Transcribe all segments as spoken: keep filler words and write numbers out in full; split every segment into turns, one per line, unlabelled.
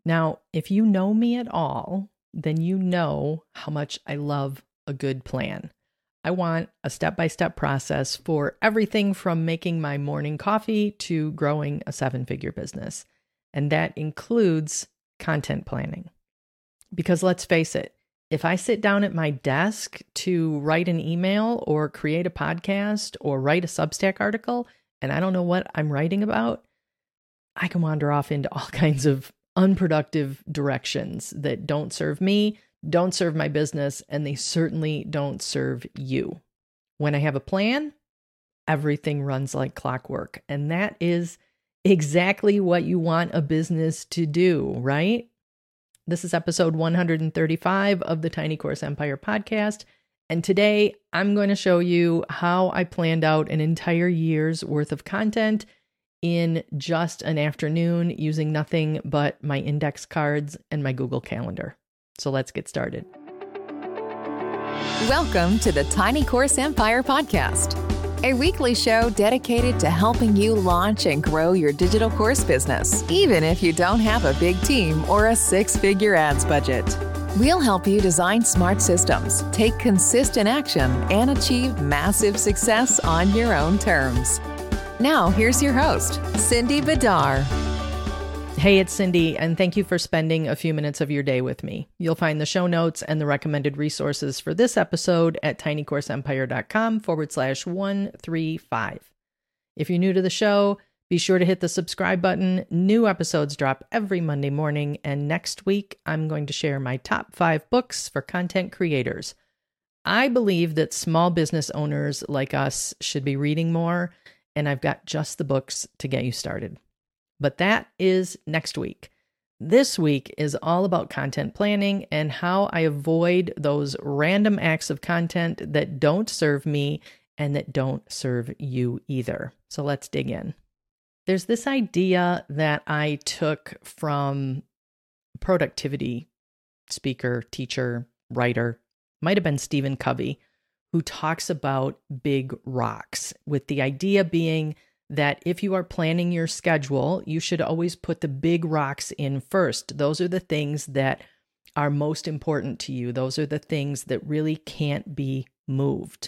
Now, if you know me at all, then you know how much I love a good plan. I want a step-by-step process for everything from making my morning coffee to growing a seven-figure business. And that includes content planning. Because let's face it, if I sit down at my desk to write an email or create a podcast or write a Substack article, and I don't know what I'm writing about, I can wander off into all kinds of unproductive directions that don't serve me, don't serve my business, and they certainly don't serve you. When I have a plan, everything runs like clockwork. And that is exactly what you want a business to do, right? This is episode one hundred thirty-five of the Tiny Course Empire podcast. And today I'm going to show you how I planned out an entire year's worth of content in just an afternoon using nothing but my index cards and my Google Calendar. So let's get started.
Welcome to the Tiny Course Empire podcast, a weekly show dedicated to helping you launch and grow your digital course business, even if you don't have a big team or a six-figure ads budget. We'll help you design smart systems, take consistent action, and achieve massive success on your own terms. Now, here's your host, Cindy Bidar.
Hey, it's Cindy, and thank you for spending a few minutes of your day with me. You'll find the show notes and the recommended resources for this episode at tinycourseempire.com forward slash 135. If you're new to the show, be sure to hit the subscribe button. New episodes drop every Monday morning, and next week, I'm going to share my top five books for content creators. I believe that small business owners like us should be reading more, and I've got just the books to get you started. But that is next week. This week is all about content planning and how I avoid those random acts of content that don't serve me and that don't serve you either. So let's dig in. There's this idea that I took from productivity speaker, teacher, writer, might have been Stephen Covey, who talks about big rocks, with the idea being that if you are planning your schedule, you should always put the big rocks in first. Those are the things that are most important to you. Those are the things that really can't be moved.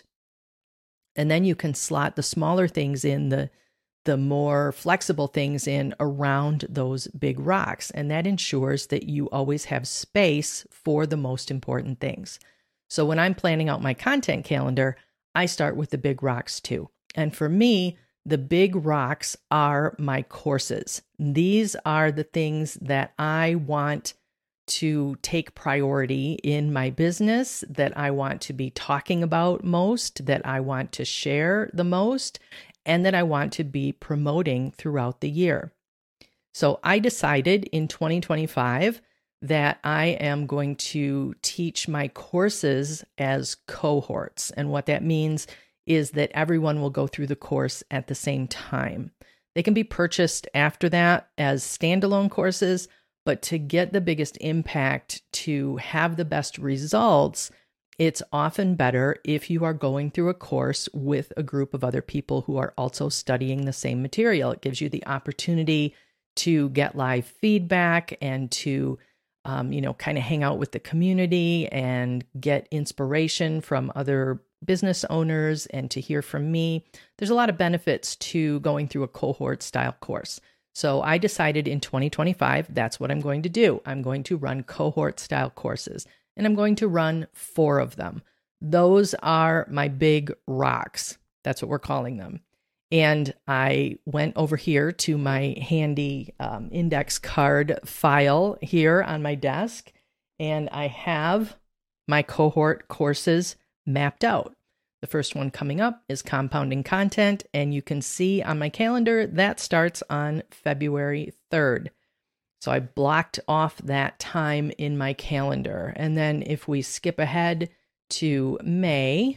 And then you can slot the smaller things in, the, the more flexible things in around those big rocks. And that ensures that you always have space for the most important things. So when I'm planning out my content calendar, I start with the big rocks too. And for me, the big rocks are my courses. These are the things that I want to take priority in my business, that I want to be talking about most, that I want to share the most, and that I want to be promoting throughout the year. So I decided in twenty twenty-five that I am going to teach my courses as cohorts. And what that means is that everyone will go through the course at the same time. They can be purchased after that as standalone courses, but to get the biggest impact, to have the best results, it's often better if you are going through a course with a group of other people who are also studying the same material. It gives you the opportunity to get live feedback and to Um, you know, kind of hang out with the community and get inspiration from other business owners and to hear from me. There's a lot of benefits to going through a cohort style course. So I decided in twenty twenty-five, that's what I'm going to do. I'm going to run cohort style courses, and I'm going to run four of them. Those are my big rocks. That's what we're calling them. And I went over here to my handy um, index card file here on my desk, and I have my cohort courses mapped out. The first one coming up is compounding content, and you can see on my calendar that starts on February third. So I blocked off that time in my calendar. And then if we skip ahead to May,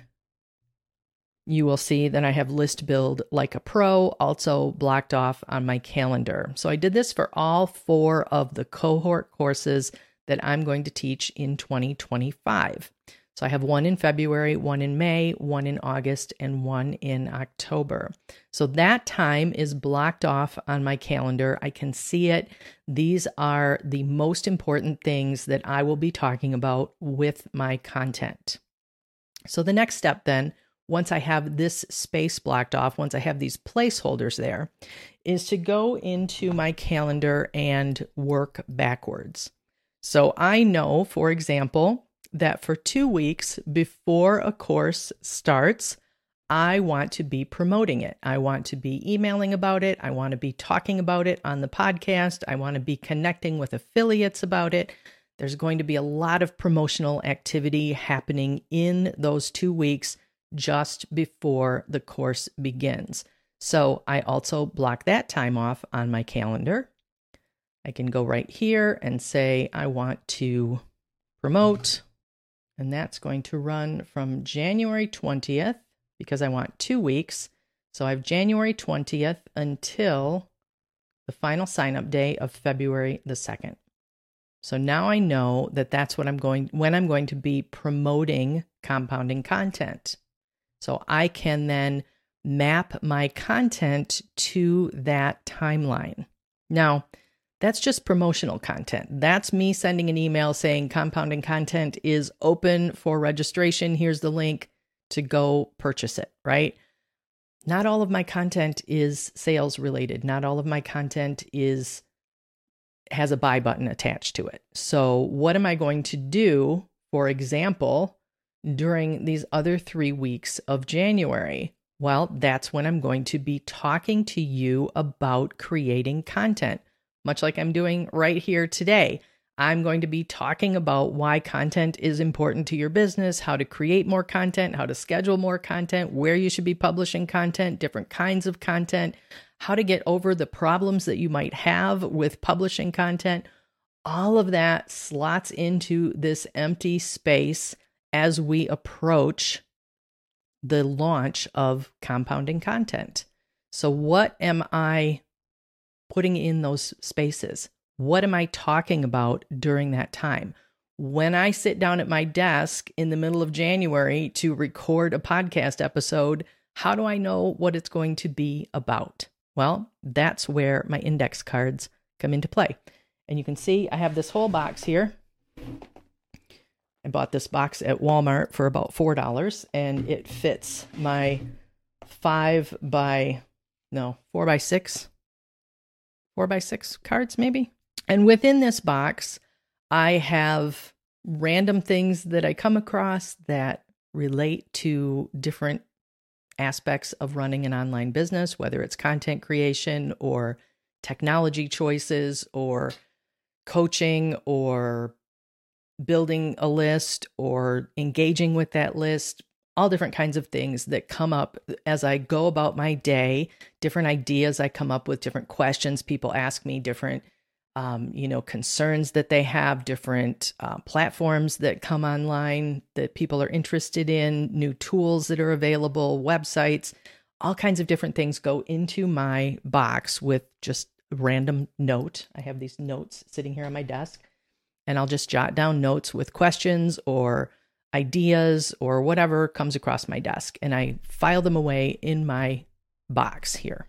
you will see that I have List Build Like a Pro also blocked off on my calendar. So I did this for all four of the cohort courses that I'm going to teach in twenty twenty-five. So I have one in February, one in May, one in August, and one in October. So that time is blocked off on my calendar. I can see it. These are the most important things that I will be talking about with my content. So the next step then, once I have this space blocked off, once I have these placeholders there, is to go into my calendar and work backwards. So I know, for example, that for two weeks before a course starts, I want to be promoting it. I want to be emailing about it. I want to be talking about it on the podcast. I want to be connecting with affiliates about it. There's going to be a lot of promotional activity happening in those two weeks just before the course begins. So I also block that time off on my calendar. I can go right here and say I want to promote, and that's going to run from January twentieth because I want two weeks. So I have January twentieth until the final sign-up day of February the second. So now I know that that's what I'm going when I'm going to be promoting compounding content. So I can then map my content to that timeline. Now, that's just promotional content. That's me sending an email saying compounding content is open for registration. Here's the link to go purchase it, right? Not all of my content is sales related. Not all of my content is has a buy button attached to it. So what am I going to do, for example, during these other three weeks of January? Well, that's when I'm going to be talking to you about creating content. Much like I'm doing right here today, I'm going to be talking about why content is important to your business, how to create more content, how to schedule more content, where you should be publishing content, different kinds of content, how to get over the problems that you might have with publishing content. All of that slots into this empty space as we approach the launch of compounding content. So what am I putting in those spaces? What am I talking about during that time? When I sit down at my desk in the middle of January to record a podcast episode, how do I know what it's going to be about? Well, that's where my index cards come into play. And you can see I have this whole box here. I bought this box at Walmart for about four dollars, and it fits my five by, no, four by six, four by six cards maybe. And within this box, I have random things that I come across that relate to different aspects of running an online business, whether it's content creation or technology choices or coaching or building a list or engaging with that list, all different kinds of things that come up as I go about my day, different ideas I come up with, different questions people ask me, different Um, you know, concerns that they have, different uh, platforms that come online that people are interested in, new tools that are available, websites, all kinds of different things go into my box with just a random note. I have these notes sitting here on my desk, and I'll just jot down notes with questions or ideas or whatever comes across my desk, and I file them away in my box here.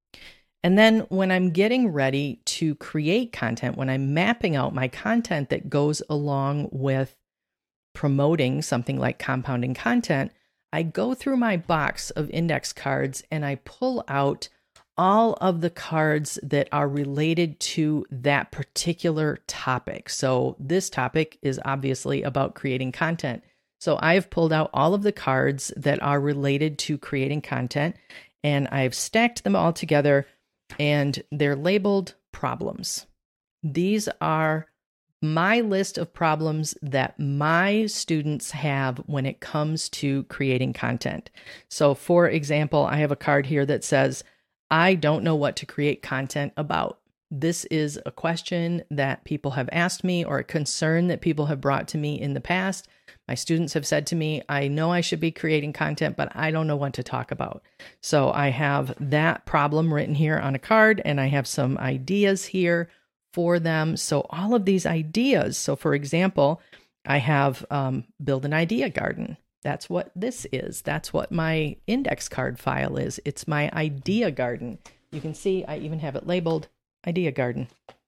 And then when I'm getting ready to create content, when I'm mapping out my content that goes along with promoting something like compounding content, I go through my box of index cards and I pull out all of the cards that are related to that particular topic. So this topic is obviously about creating content. So I've pulled out all of the cards that are related to creating content, and I've stacked them all together, and they're labeled problems. These are my list of problems that my students have when it comes to creating content. So for example, I have a card here that says, I don't know what to create content about. This is a question that people have asked me or a concern that people have brought to me in the past. My students have said to me, I know I should be creating content, but I don't know what to talk about. So I have that problem written here on a card, and I have some ideas here for them. So all of these ideas, so for example, I have um, build an idea garden. That's what this is. That's what my index card file is. It's my idea garden. You can see I even have it labeled idea garden.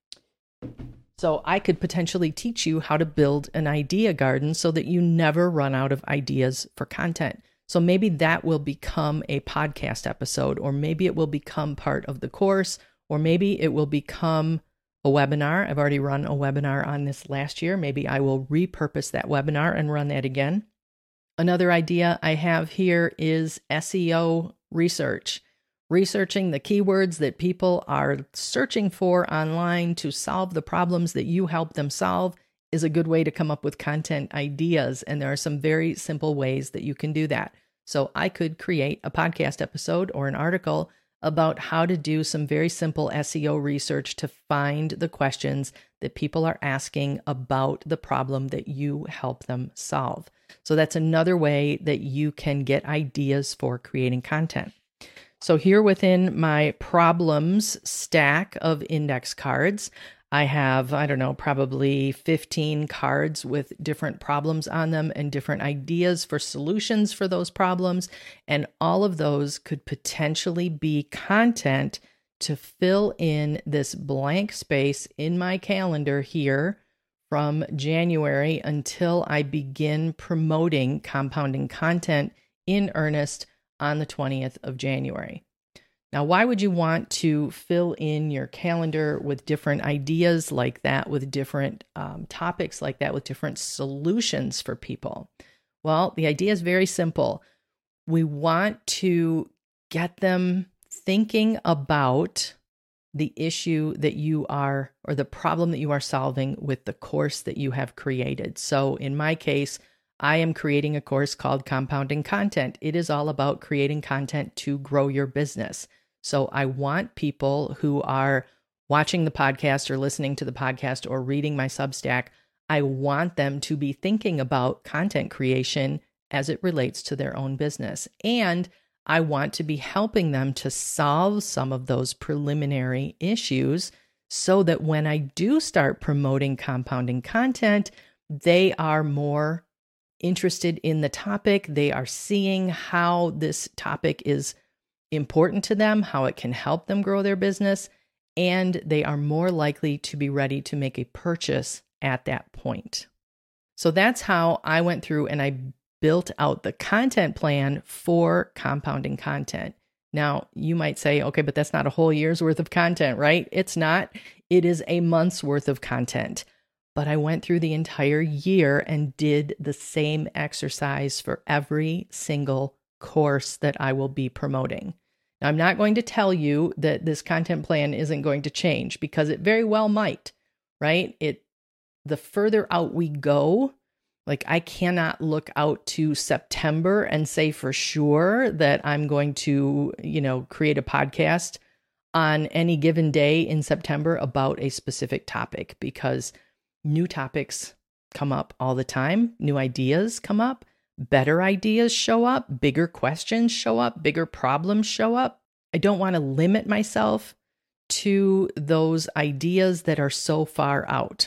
So I could potentially teach you how to build an idea garden so that you never run out of ideas for content. So maybe that will become a podcast episode, or maybe it will become part of the course, or maybe it will become a webinar. I've already run a webinar on this last year. Maybe I will repurpose that webinar and run that again. Another idea I have here is S E O research. Researching the keywords that people are searching for online to solve the problems that you help them solve is a good way to come up with content ideas. And there are some very simple ways that you can do that. So I could create a podcast episode or an article about how to do some very simple S E O research to find the questions that people are asking about the problem that you help them solve. So that's another way that you can get ideas for creating content. So here within my problems stack of index cards, I have, I don't know, probably fifteen cards with different problems on them and different ideas for solutions for those problems. And all of those could potentially be content to fill in this blank space in my calendar here from January until I begin promoting compounding content in earnest on the twentieth of January. Now, why would you want to fill in your calendar with different ideas like that, with different um, topics like that, with different solutions for people? Well, the idea is very simple. We want to get them thinking about the issue that you are, or the problem that you are solving with the course that you have created. So in my case, I am creating a course called Compounding Content. It is all about creating content to grow your business. So I want people who are watching the podcast or listening to the podcast or reading my Substack, I want them to be thinking about content creation as it relates to their own business. And I want to be helping them to solve some of those preliminary issues so that when I do start promoting compounding content, they are more interested in the topic. They are seeing how this topic is important to them, how it can help them grow their business, and they are more likely to be ready to make a purchase at that point. So that's how I went through and I built out the content plan for compounding content. Now, you might say, okay, but that's not a whole year's worth of content, right? It's not. It is a month's worth of content. But I went through the entire year and did the same exercise for every single course that I will be promoting. Now, I'm not going to tell you that this content plan isn't going to change, because it very well might, right? It, the further out we go, like I cannot look out to September and say for sure that I'm going to, you know, create a podcast on any given day in September about a specific topic, because new topics come up all the time. New ideas come up. Better ideas show up. Bigger questions show up. Bigger problems show up. I don't want to limit myself to those ideas that are so far out.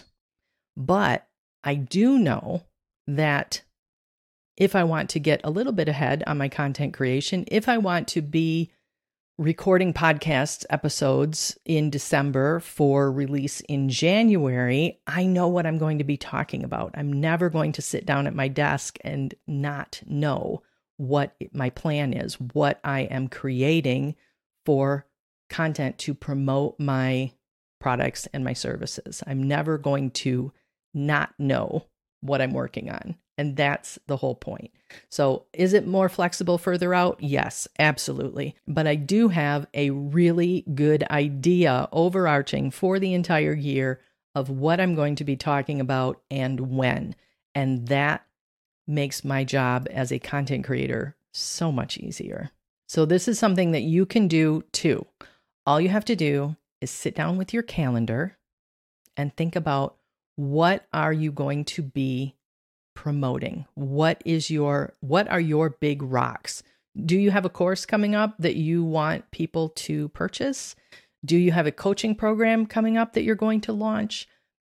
But I do know that if I want to get a little bit ahead on my content creation, if I want to be recording podcast episodes in December for release in January, I know what I'm going to be talking about. I'm never going to sit down at my desk and not know what my plan is, what I am creating for content to promote my products and my services. I'm never going to not know what I'm working on. And that's the whole point. So is it more flexible further out? Yes, absolutely. But I do have a really good idea overarching for the entire year of what I'm going to be talking about and when. And that makes my job as a content creator so much easier. So this is something that you can do too. All you have to do is sit down with your calendar and think about, what are you going to be promoting? What is your, what are your big rocks? Do you have a course coming up that you want people to purchase? Do you have a coaching program coming up that you're going to launch?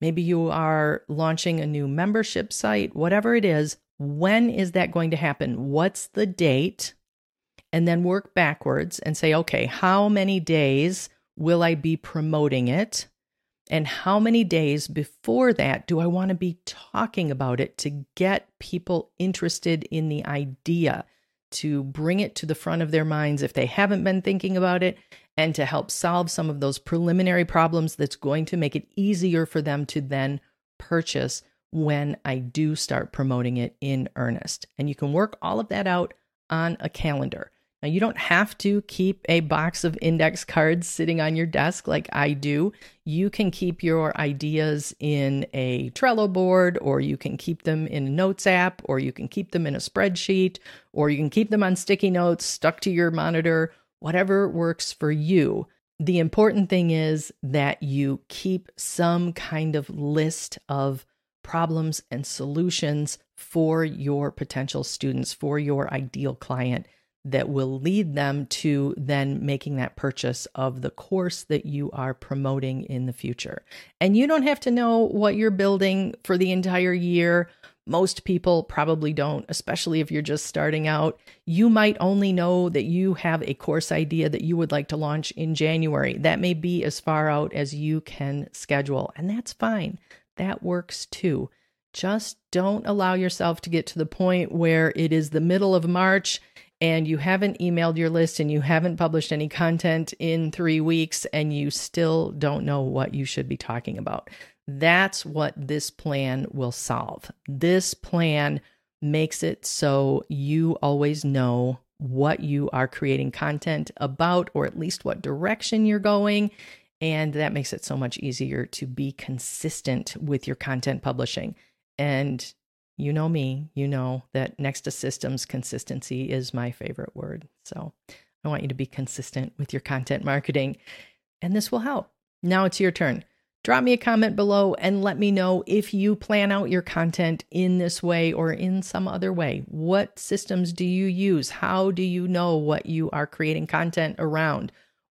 Maybe you are launching a new membership site, whatever it is. When is that going to happen? What's the date? And then work backwards and say, okay, how many days will I be promoting it? And how many days before that do I want to be talking about it to get people interested in the idea, to bring it to the front of their minds if they haven't been thinking about it, and to help solve some of those preliminary problems that's going to make it easier for them to then purchase when I do start promoting it in earnest. And you can work all of that out on a calendar. Now, you don't have to keep a box of index cards sitting on your desk like I do. You can keep your ideas in a Trello board, or you can keep them in a notes app, or you can keep them in a spreadsheet, or you can keep them on sticky notes stuck to your monitor, whatever works for you. The important thing is that you keep some kind of list of problems and solutions for your potential students, for your ideal client, that will lead them to then making that purchase of the course that you are promoting in the future. And you don't have to know what you're building for the entire year. Most people probably don't, especially if you're just starting out. You might only know that you have a course idea that you would like to launch in January. That may be as far out as you can schedule, and that's fine. That works too. Just don't allow yourself to get to the point where it is the middle of March and you haven't emailed your list and you haven't published any content in three weeks and you still don't know what you should be talking about. That's what this plan will solve. This plan makes it so you always know what you are creating content about, or at least what direction you're going. And that makes it so much easier to be consistent with your content publishing. And you know me, you know that next to systems, consistency is my favorite word. So I want you to be consistent with your content marketing, and this will help. Now it's your turn. Drop me a comment below and let me know if you plan out your content in this way or in some other way. What systems do you use? How do you know what you are creating content around?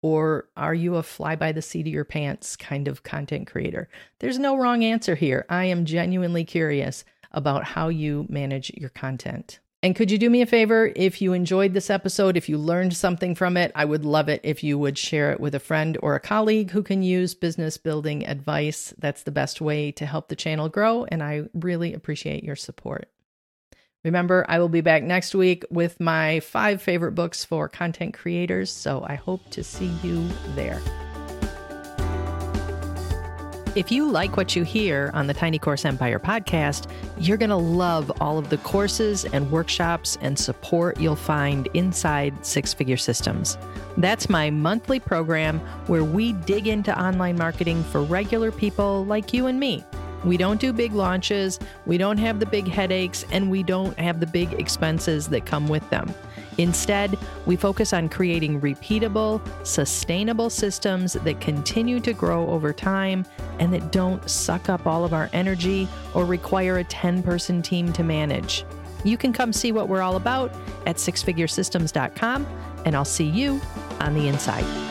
Or are you a fly by the seat of your pants kind of content creator? There's no wrong answer here. I am genuinely curious about how you manage your content. And could you do me a favor? If you enjoyed this episode, if you learned something from it, I would love it if you would share it with a friend or a colleague who can use business building advice. That's the best way to help the channel grow, and I really appreciate your support. Remember, I will be back next week with my five favorite books for content creators, so I hope to see you there. If you like what you hear on the Tiny Course Empire podcast, you're going to love all of the courses and workshops and support you'll find inside Six Figure Systems. That's my monthly program where we dig into online marketing for regular people like you and me. We don't do big launches, we don't have the big headaches, and we don't have the big expenses that come with them. Instead, we focus on creating repeatable, sustainable systems that continue to grow over time and that don't suck up all of our energy or require a ten-person team to manage. You can come see what we're all about at six figure systems dot com, and I'll see you on the inside.